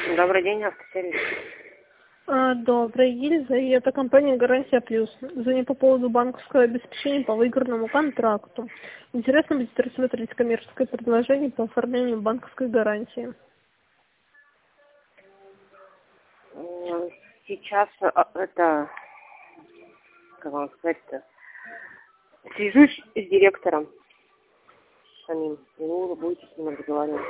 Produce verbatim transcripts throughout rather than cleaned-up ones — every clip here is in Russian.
Добрый день, автосервис. А, Добрый, Ельза, и это компания «Гарантия Плюс». Звоню по поводу банковского обеспечения по выигранному контракту. Интересно будет рассмотреть коммерческое предложение по оформлению банковской гарантии. М, Сейчас а, это, как вам сказать-то, свяжусь с директором самим, и вы будете с ним разговаривать.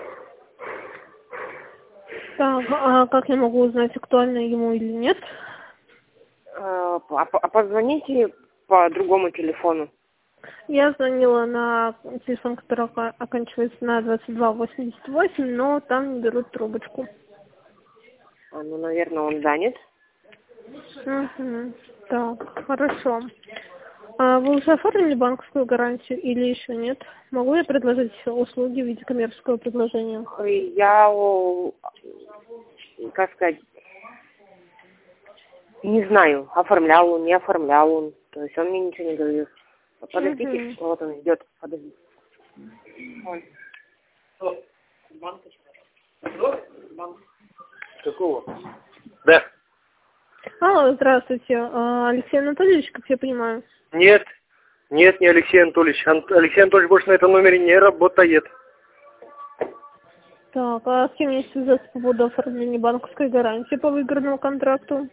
Так, а как я могу узнать, актуально ему или нет? А, а по- а позвоните по другому телефону. Я звонила на телефон, который ока- оканчивается на двадцать два восемьдесят восемь, но там не берут трубочку. А, ну, наверное, он занят. Угу. Так, хорошо. А вы уже оформили банковскую гарантию или еще нет? Могу я предложить услуги в виде коммерческого предложения? И Я, о, как сказать, не знаю, оформлял он, не оформлял он. То есть он мне ничего не говорил. Подождите, Мгм. вот он идет, подождите. Ой. Какого? Да. Алло, здравствуйте. А, Алексей Анатольевич, как я понимаю. Нет. Нет, не Алексей Анатольевич. Ан- Алексей Анатольевич больше на этом номере не работает. Так, а с кем мне связаться по поводу оформления банковской гарантии по выигранному контракту?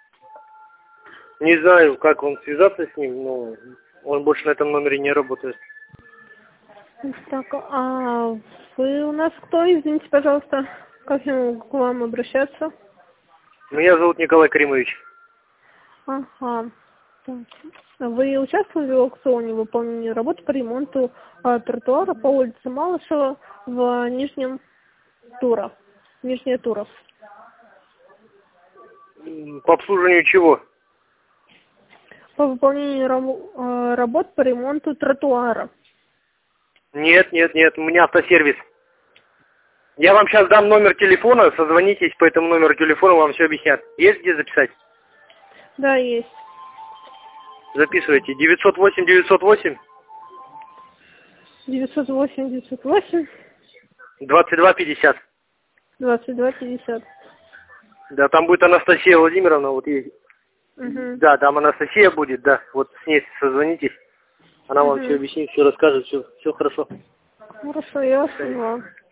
Не знаю, как он связаться с ним, но он больше на этом номере не работает. Так, а вы у нас кто? Извините, пожалуйста. Как я могу к вам обращаться? Меня зовут Николай Каримович. Ага. Так. Вы участвовали в аукционе выполнения работ по ремонту а, тротуара по улице Малышева в Нижнем Туров? Нижняя Туров. М, По обслуживанию чего? По выполнению рабо- а, работ по ремонту тротуара. Нет, нет, нет, у меня автосервис. Я вам сейчас дам номер телефона, созвонитесь по этому номеру телефона, вам все объяснят. Есть где записать? Да, есть. Записывайте. девятьсот восемь девятьсот восемь девятьсот восемь девятьсот восемь двадцать два пятьдесят. двадцать два пятьдесят. Да, там будет Анастасия Владимировна, вот есть. Угу. Да, там Анастасия будет, да. Вот с ней созвонитесь. Она вам все Угу. объяснит, все расскажет, все, все хорошо. Хорошо, я вас поняла.